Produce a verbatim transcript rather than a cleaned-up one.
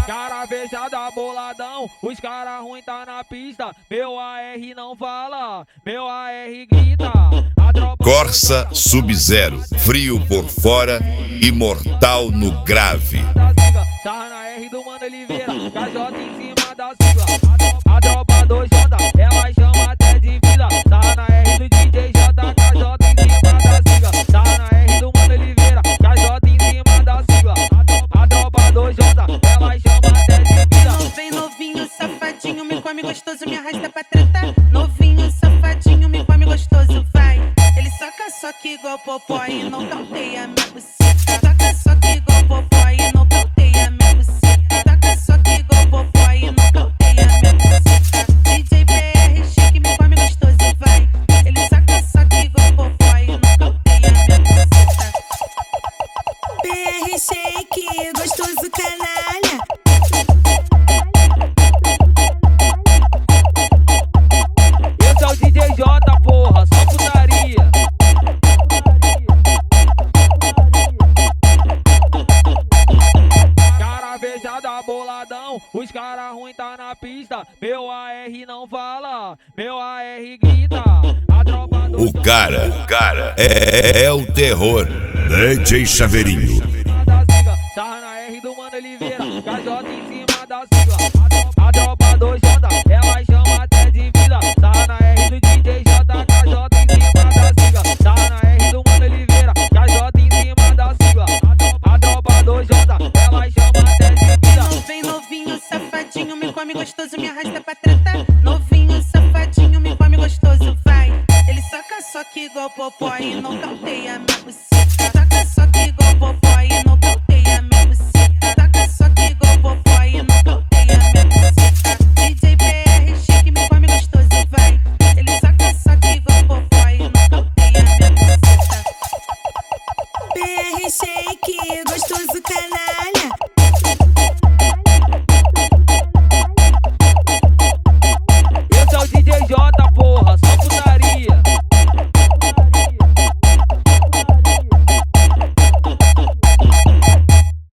Cara fechada, boladão, os cara ruim tá na pista. Meu A R não fala, meu A R grita. Corsa Sub-Zero, frio por fora e mortal no grave. Sarra na R do Mano Oliveira, K J em cima da sigla. A tropa do J, ela chama até de vida. Sarra na R do D J J, K J em cima da sigla. Sarra na R do Mano Oliveira, K J em cima da sigla. A tropa do J, ela chama até de vida. Não vem novinho, safadinho, me come gostoso, me arrasta pra tretar. Novinho, safadinho, me come gostoso, vai. Ele soca só que igual popó e não calteia minha buceta. Toca só que igual popó e não calteia minha buceta. Toca só que igual popó e não calteia minha buceta. D J P R chique, me come gostoso, vai. Ele soca só que igual popó e não calteia minha buceta. P R shake, gostoso canalha. Esse é o D J J, porra, só putaria. Cara fechada, boladão, os cara ruim tá na pista. Meu A R não fala, meu A R grita. A tropa do O cara, o cara é, é o terror. D J Chaveirinho. Sarra na R do Mano Oliveira, K J em cima da sigla. A tropa do J, ela chama até de vida. Sarra na R do D J J, K J em cima da sigla. Sarra na R do Mano Oliveira, K J em cima da sigla. A tropa do J, ela chama até de vida. Não vem novinho, safadinho, me come gostoso, me arrasta pra tretar. Novinho, safadinho, me come gostoso, vai. Ele soca só que igual popó e não calma.